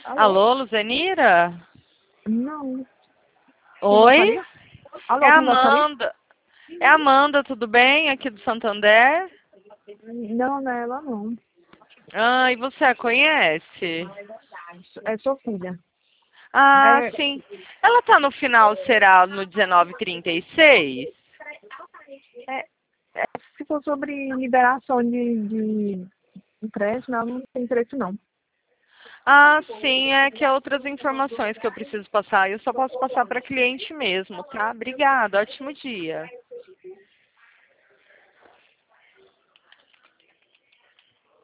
Alô? Alô, Luzanira? Não. Quem Oi? gostaria? Alô, É a quem gostaria? Amanda. É a Amanda, tudo bem? Aqui do Santander? Não, não é ela não. Ah, e você a conhece? É sua filha. Ah, É, sim. Ela tá no final, será no 1936? é, se for sobre liberação de empréstimo, ela não tem interesse não. Ah, sim, é que é outras informações que eu preciso passar. Eu só posso passar para cliente mesmo, tá? Obrigada, ótimo dia.